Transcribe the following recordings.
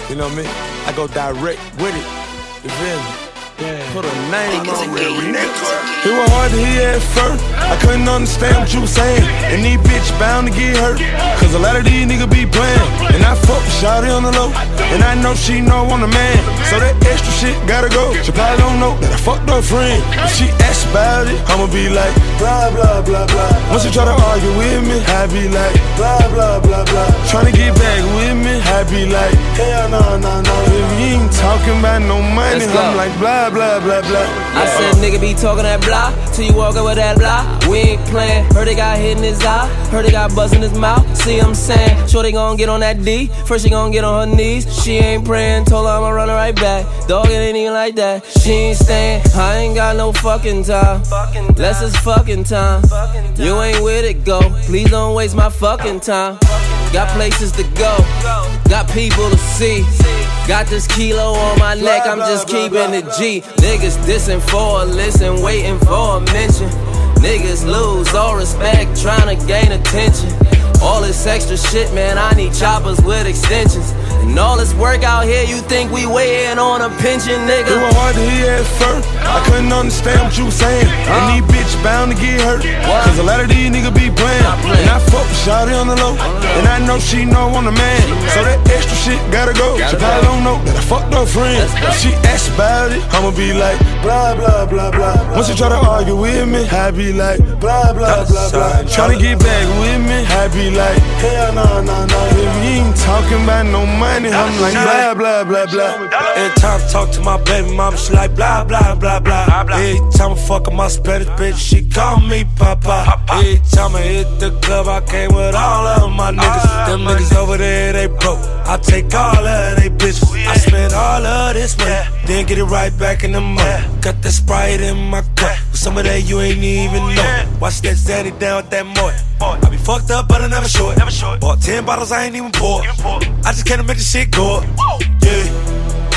You know what I mean? I go direct with it. You feel me? Put a name on it. It was hard to hear at first. I couldn't understand what you was saying. And these bitch bound to get hurt. Cause a lot of these niggas be playing. And I fuck with Shawty on the low. And I know she know I'm the man. So that extra shit gotta go. She probably don't know that I fucked her friend. If she asks about it, I'ma be like, blah, blah, blah, blah. Once you try to argue with me, I be like, blah, blah, blah, blah. Tryna get back with me, I be like, hell no, no, no. If you ain't talking about no money, I'm like, blah, blah, blah, blah. I said, nigga be talking that blah, till you walk up with that blah. We ain't playing. Heard they got hit in his eye, heard they got buzz in his mouth. See what I'm saying? Shorty gon' get on that D, first she gon' get on her knees. She ain't praying, told her I'ma run her right back. Dog, it ain't even like that. She ain't staying, I ain't got no fucking time. Less is fucking time. You ain't with it, go. Please don't waste my fucking time. Got places to go, got people to see. Got this kilo on my neck, I'm just keeping it G. Niggas dissing for a listen, waiting for a mention. Niggas lose all respect, trying to gain attention. All this extra shit, man, I need choppers with extensions. And all this work out here, you think we waiting on a pension, nigga? It was hard to hear at first. I couldn't understand what you was saying. And these bitch bound to get hurt. Cause a lot of these niggas be playing. And I fuck with Shawty on the low. And I know she know I'm the man. So that extra shit gotta go. She probably don't know that I fucked her friend. If she asks about it, I'ma be like, blah, blah, blah, blah. Once you try to argue with me, I be like, blah, blah, blah, blah. Tryna get back with me, I be like, hell no, no, no. If you ain't talking about no money, I'm like, blah, blah, blah, blah. Every time I talk to my baby mama, she like, blah, blah, blah, blah. Every time I fuck with my Spanish bitch, she call me Papa. Every time I hit the club, I came with all of my niggas. Them niggas over there, they broke. I take all of they bitches. I spend all of this money, then get it right back in the money. Got that Sprite in my cup, with some of that you ain't even know. Watch that Zanny down with that Moy. I be fucked up, but I never short. Bought 10 bottles, I ain't even pour. I just can't make this shit go. Yeah.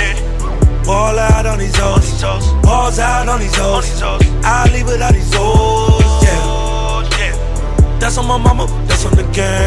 Ball out on these hoes. Balls out on these hoes. I leave without these hoes. Yeah. That's on my mama, that's on the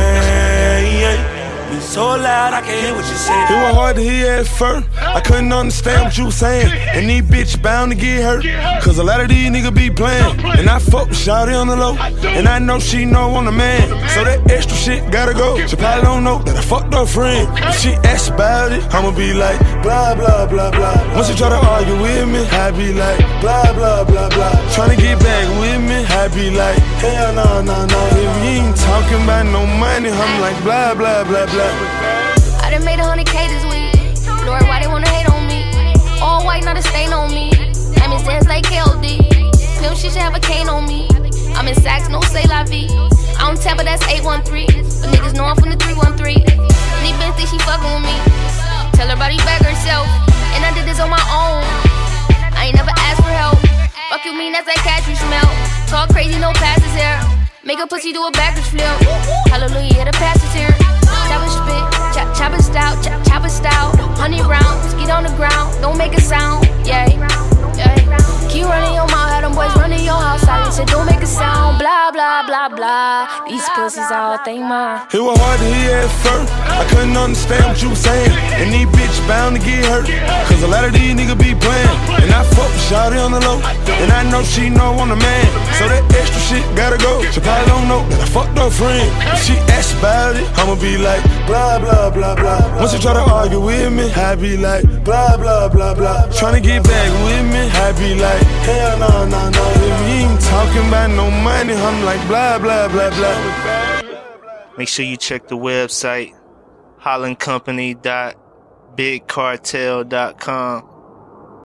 gang. Be so loud, I can't hear what you say. It was hard to hear at first. I couldn't understand what you was saying. And these bitch bound to get hurt. Cause a lot of these niggas be playing. And I fuck with Shawty on the low. And I know she know I'm the man. So that extra shit gotta go. She probably don't know that I fucked her friend. If she asks about it, I'ma be like, blah, blah, blah, blah. Once you try to argue with me, I be like, blah, blah, blah, blah. Tryna get back with me, I be like, hell no, no, no. If you ain't talking about no money, I'm like, blah, blah, blah, blah. I done made 100K this week. Lord, why they wanna hate on me? All white, not a stain on me. Diamonds dance like KLD. Pimp shit should have a cane on me. I'm in Saks, no say la vie. I don't tell, but that's 813. But niggas know I'm from the 313. And these bitches think she fucking with me. Tell her body back herself. And I did this on my own. I ain't never asked for help. Fuck you mean, that's that cat you smell. Talk crazy, no passes here. Make a pussy do a backwards flip. Hallelujah, yeah, the passes here. Chopper spit, chopper style, chopper style. 100 rounds, get on the ground, don't make a sound, yeah, yeah. Keep running your mouth, have them boys running your house. I said don't make a sound, blah, blah, blah, blah. These pussies all think mine. It was hard to hear at first. I couldn't understand what you was saying. And these bitch bound to get hurt. Cause a lot of these niggas be playing. And I fuck with Shawty on the low. And I know she know I'm the man. So that extra shit gotta go. She probably don't know that I fucked her friend. If she asks about it, I'ma be like, blah, blah, blah, blah. Once you try to argue with me, I be like, blah, blah, blah, blah. Tryna get back with me, I be like, hell no, no, no. If you ain't talking about no money, I'm like, blah, blah, blah, blah. Make sure you check the website, hollandcompany.bigcartel.com.